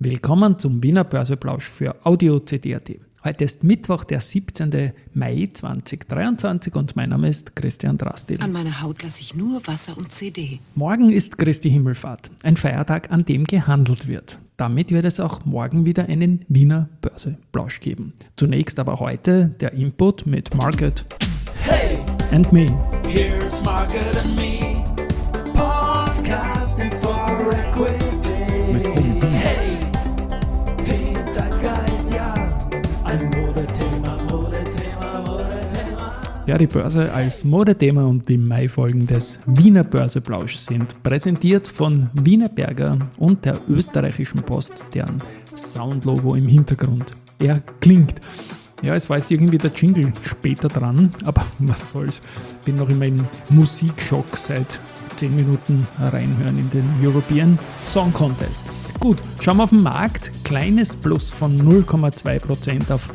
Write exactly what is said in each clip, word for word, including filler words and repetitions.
Willkommen zum Wiener Börseplausch für Audio C D punkt A T. Heute ist Mittwoch, der siebzehnten Mai zweitausenddreiundzwanzig und mein Name ist Christian Drastil. An meiner Haut lasse ich nur Wasser und C D. Morgen ist Christi Himmelfahrt, ein Feiertag, an dem gehandelt wird. Damit wird es auch morgen wieder einen Wiener Börseplausch geben. Zunächst aber heute der Input mit Market Hey, and Me. here's Market and Me, podcasting for equity. Hey, die Zeitgeist, ja, ein Modethema, Modethema, Modethema. Ja, die Börse als Modethema und die Mai-Folgen des Wiener Börseplausch sind präsentiert von Wienerberger und der österreichischen Post, deren Soundlogo im Hintergrund erklingt. Ja, es war jetzt irgendwie der Jingle später dran, aber was soll's. Bin noch immer im Musikschock seit zehn Minuten reinhören in den European Song Contest. Gut, schauen wir auf den Markt. Kleines Plus von null Komma zwei Prozent auf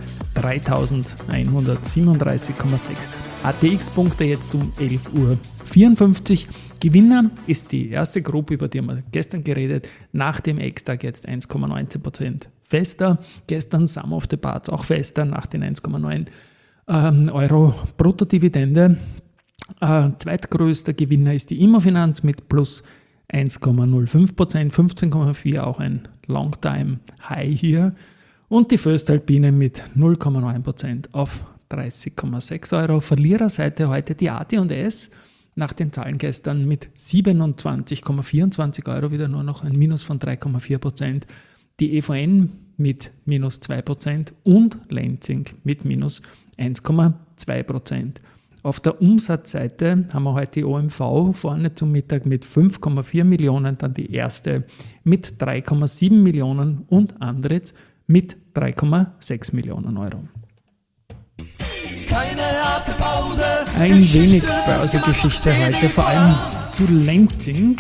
dreitausendeinhundertsiebenunddreißig Komma sechs. A T X-Punkte jetzt um elf Uhr vierundfünfzig. Gewinner ist die erste Gruppe, über die haben wir gestern geredet. Nach dem Ex-Tag jetzt eins Komma neunzehn Prozent fester. Gestern Sum of the Parts auch fester nach den eins Komma neun ähm, Euro Bruttodividende. Äh, zweitgrößter Gewinner ist die Immofinanz mit plus eins Komma null fünf Prozent, fünfzehn Komma vier, auch ein Longtime High hier. Und die Föstalpine mit null Komma neun Prozent auf dreißig Komma sechs Euro. Verliererseite heute die A T und S nach den Zahlen gestern mit siebenundzwanzig Komma vierundzwanzig Euro, wieder nur noch ein Minus von drei Komma vier Prozent. Die E V N mit minus zwei Prozent und Lenzing mit minus eins Komma zwei Prozent. Auf der Umsatzseite haben wir heute die O M V vorne zum Mittag mit fünf Komma vier Millionen, dann die erste mit drei Komma sieben Millionen und Andritz mit drei Komma sechs Millionen Euro. Keine harte Pause. Ein wenig Börsegeschichte heute, vor allem zu Lenzing.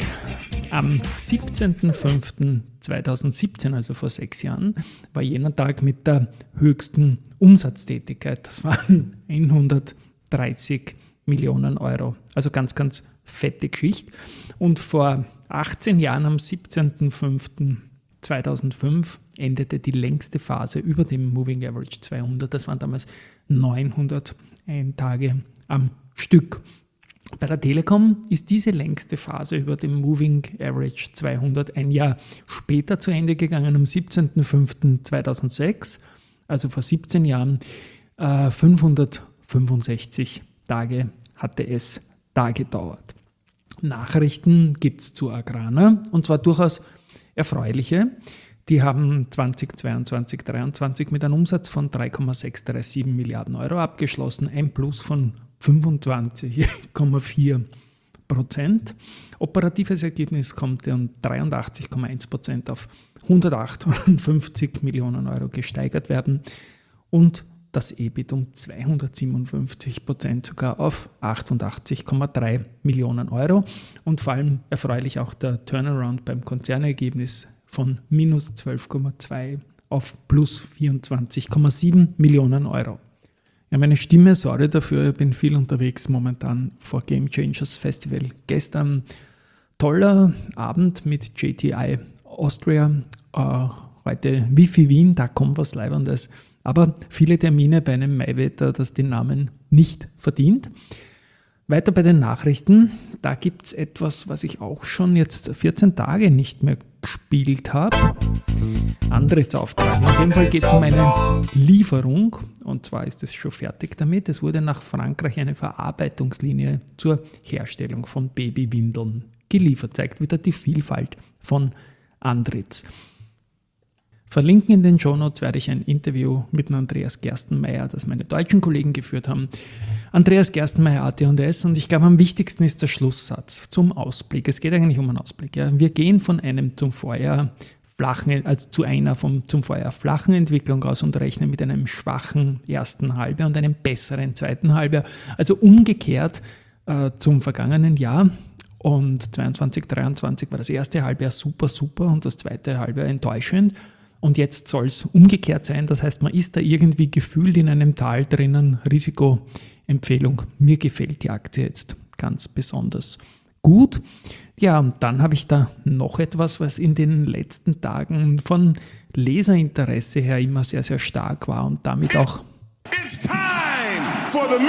Am siebzehnten fünften zweitausendsiebzehn, also vor sechs Jahren, war jener Tag mit der höchsten Umsatztätigkeit. Das waren hundertdreißig Millionen Euro. Also ganz, ganz fette Geschichte. Und vor achtzehn Jahren, am siebzehnten fünften zweitausendfünf, endete die längste Phase über dem Moving Average zweihundert. Das waren damals neunhunderteins Tage am Stück. Bei der Telekom ist diese längste Phase über dem Moving Average zweihundert ein Jahr später zu Ende gegangen, am siebzehnten fünften zweitausendsechs, also vor siebzehn Jahren. Äh, fünfhundertfünfundsechzig Tage hatte es da gedauert. Nachrichten gibt es zu Agrana, und zwar durchaus erfreuliche. Die haben zweitausendzweiundzwanzig dreiundzwanzig mit einem Umsatz von drei Komma sechshundertsiebenunddreißig Milliarden Euro abgeschlossen, ein Plus von fünfundzwanzig Komma vier Prozent. Operatives Ergebnis kommt um dreiundachtzig Komma eins Prozent auf hundertachtundfünfzig Millionen Euro gesteigert werden und das E B I T um zweihundertsiebenundfünfzig Prozent sogar auf achtundachtzig Komma drei Millionen Euro. Und vor allem erfreulich auch der Turnaround beim Konzernergebnis von minus zwölf Komma zwei auf plus vierundzwanzig Komma sieben Millionen Euro. Ja, meine Stimme, sorry dafür, ich bin viel unterwegs momentan vor Game Changers Festival. Gestern toller Abend mit J T I Austria, äh, heute Wifi Wien, da kommt was Leibendes. Aber viele Termine bei einem Maiwetter, das den Namen nicht verdient. Weiter bei den Nachrichten, da gibt es etwas, was ich auch schon jetzt vierzehn Tage nicht mehr gespielt habe. Andritz-Auftrag. In dem Fall geht es um eine Lieferung, und zwar ist es schon fertig damit. Es wurde nach Frankreich eine Verarbeitungslinie zur Herstellung von Babywindeln geliefert. Zeigt wieder die Vielfalt von Andritz. Verlinken in den Shownotes werde ich ein Interview mit dem Andreas Gerstenmaier, das meine deutschen Kollegen geführt haben. Andreas Gerstenmaier, A T und S, und ich glaube, am wichtigsten ist der Schlusssatz zum Ausblick. Es geht eigentlich um einen Ausblick. Ja. Wir gehen von einem zum Vorjahr flachen, also zu einer vom, zum Vorjahr flachen Entwicklung aus und rechnen mit einem schwachen ersten Halbjahr und einem besseren zweiten Halbjahr. Also umgekehrt äh, zum vergangenen Jahr. Und zweiundzwanzig dreiundzwanzig war das erste Halbjahr super, super und das zweite Halbjahr enttäuschend. Und jetzt soll es umgekehrt sein, das heißt, man ist da irgendwie gefühlt in einem Tal drinnen. Risikoempfehlung, mir gefällt die Aktie jetzt ganz besonders gut. Ja, und dann habe ich da noch etwas, was in den letzten Tagen von Leserinteresse her immer sehr, sehr stark war und damit auch... It's time for the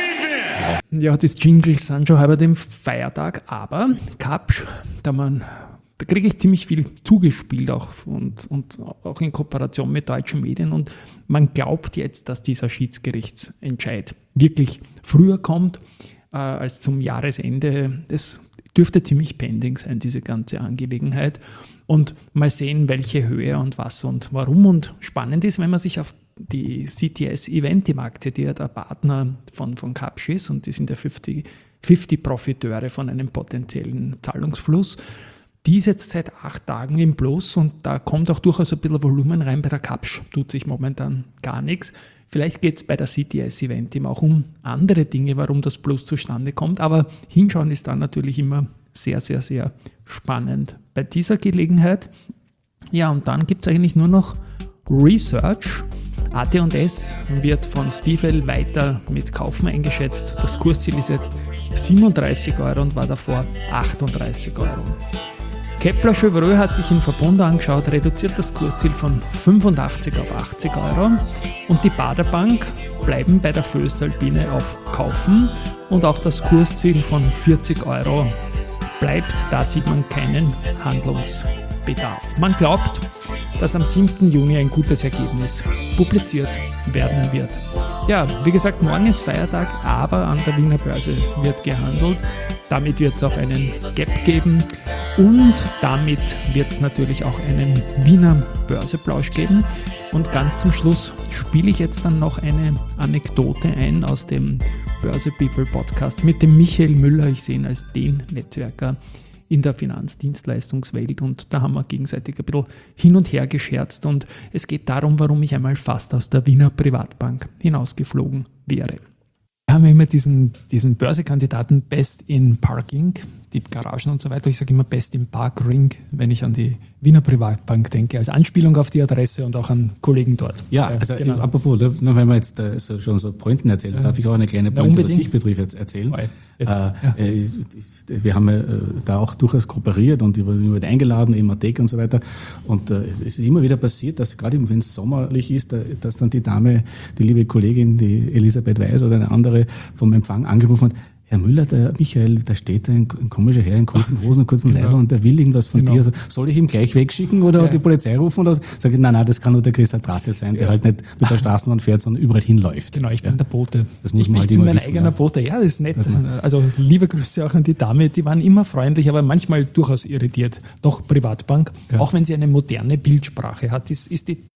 main event. Ja, das Jingles sind schon halber dem Feiertag, aber Kapsch, da man... Da kriege ich ziemlich viel zugespielt auch und, und auch in Kooperation mit deutschen Medien und man glaubt jetzt, dass dieser Schiedsgerichtsentscheid wirklich früher kommt äh, als zum Jahresende. Das dürfte ziemlich pending sein, diese ganze Angelegenheit, und mal sehen, welche Höhe und was und warum. Und spannend ist, wenn man sich auf die C T S Eventim-Aktie, die ja der Partner von, von Kapsch ist, und die sind ja fünfzig, fünfzig Profiteure von einem potenziellen Zahlungsfluss. Die ist jetzt seit acht Tagen im Plus und da kommt auch durchaus ein bisschen Volumen rein. Bei der Kapsch tut sich momentan gar nichts. Vielleicht geht es bei der C T S Eventim auch um andere Dinge, warum das Plus zustande kommt. Aber hinschauen ist dann natürlich immer sehr, sehr, sehr spannend bei dieser Gelegenheit. Ja, und dann gibt es eigentlich nur noch Research. A T und S wird von Stifel weiter mit Kaufen eingeschätzt. Das Kursziel ist jetzt siebenunddreißig Euro und war davor achtunddreißig Euro. Kepler Chevreux hat sich in Verbund angeschaut, reduziert das Kursziel von fünfundachtzig auf achtzig Euro und die Baader Bank bleiben bei der Voestalpine auf Kaufen und auch das Kursziel von vierzig Euro bleibt, da sieht man keinen Handlungsbedarf. Man glaubt, dass am siebten Juni ein gutes Ergebnis publiziert werden wird. Ja, wie gesagt, morgen ist Feiertag, aber an der Wiener Börse wird gehandelt. Damit wird es auch einen Gap geben und damit wird es natürlich auch einen Wiener Börseplausch geben. Und ganz zum Schluss spiele ich jetzt dann noch eine Anekdote ein aus dem Börse People Podcast mit dem Michael Müller. Ich sehe ihn als den Netzwerker in der Finanzdienstleistungswelt und da haben wir gegenseitig ein bisschen hin und her gescherzt und es geht darum, warum ich einmal fast aus der Wiener Privatbank hinausgeflogen wäre. Wir haben immer diesen, diesen Börsekandidaten Best in Parking, die Garagen und so weiter. Ich sage immer Best in Parkring, wenn ich an die Wiener Privatbank denke, als Anspielung auf die Adresse und auch an Kollegen dort. Ja, also genau. Apropos, nur wenn wir jetzt äh, so, schon so Pointen erzählen, darf ich auch eine kleine Pointe, ja, was dich betrifft, jetzt erzählen. Jetzt, äh, ja. äh, wir haben äh, da auch durchaus kooperiert und die wurden immer eingeladen, im Athek und so weiter. Und äh, es ist immer wieder passiert, dass gerade wenn es sommerlich ist, dass dann die Dame, die liebe Kollegin, die Elisabeth Weiß oder eine andere vom Empfang angerufen hat: Herr Müller, der Michael, da steht ein, ein komischer Herr in kurzen Hosen und kurzen genau. Leibern und der will irgendwas von genau. dir. Also, soll ich ihm gleich wegschicken oder ja. die Polizei rufen? Oder sage ich, nein, nein, das kann nur der Christa Drastes sein, der ja. halt nicht mit der Straßenbahn fährt, sondern überall hinläuft. Genau, ich bin ja. der Bote. Das muss ich, man halt ich immer bin mein wissen, eigener ja. Bote. Ja, das ist nett. Also liebe Grüße auch an die Dame, die waren immer freundlich, aber manchmal durchaus irritiert. Doch Privatbank, ja. auch wenn sie eine moderne Bildsprache hat, ist, ist die